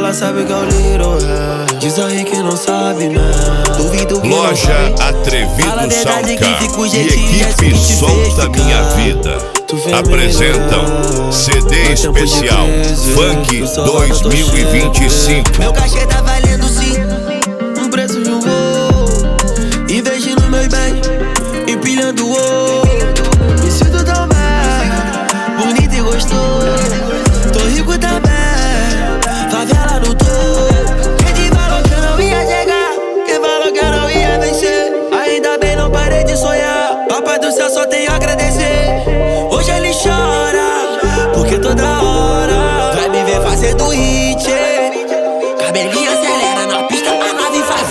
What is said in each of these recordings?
ela sabe que é o Little Hair. Diz aí que não sabe, né? Duvido que Loja Atrevido Soundcar e equipe Solta Minha Vida apresentam CD especial Funk 2025. Meu cachê tá valendo sim um preço de um voo. Investindo meus bens, empilhando o ouro. Me sinto tão bem, bonito e gostoso. Tô rico também, favela no topo. Quem falou que eu não ia chegar, quem falou que eu não ia vencer. Ainda bem não parei de sonhar, papai do céu só tenho a agradecer. Hoje ele chora, porque toda hora vai me ver fazendo hit. Cabelinho acelera na pista, a nave faz.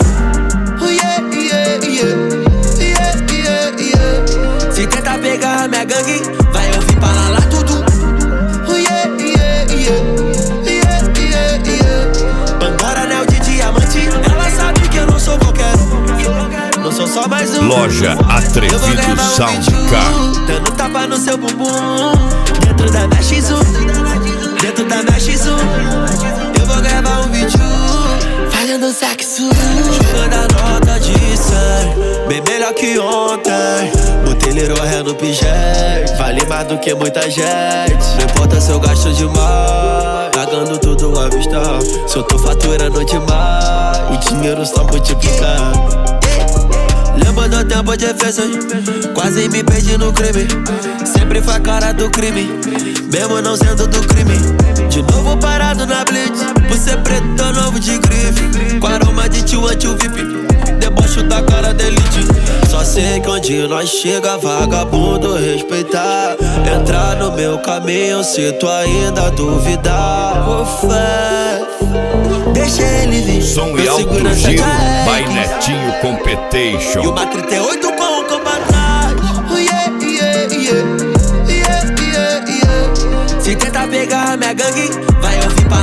Se tenta pegar minha gangue, vai ouvir para lá tudo. Pandora, anel de diamante, ela sabe que eu não sou qualquer um. Não sou só mais um. Loja Atrevido Soundcar. Dando tapa no seu bumbum. Dentro da minha X1, dentro da minha X1. Eu vou gravar um vídeo fazendo sexo, tirando a nota de 100, bem melhor que ontem. Botei Little Hair no pijete, vale mais do que muita gente. Não importa se eu gasto demais, pagando tudo à vista. Se eu tô faturando demais, o dinheiro só multiplica. Lembro do tempo de fezes, quase me perdi no crime. Sempre foi a cara do crime, mesmo não sendo do crime. De novo parado na blitz, por ser preto tô novo de grife. Com aroma de tio anti-VIP, debocho da cara da elite. Só sei que onde nós chega, vagabundo respeitar. Entrar no meu caminho, se tu ainda duvidar. Ô fé, deixa ele vir. Som e alto giro, by Netinho Competition. E uma 38 com um combo atrás. Se tenta pegar minha gangue, vai ouvir para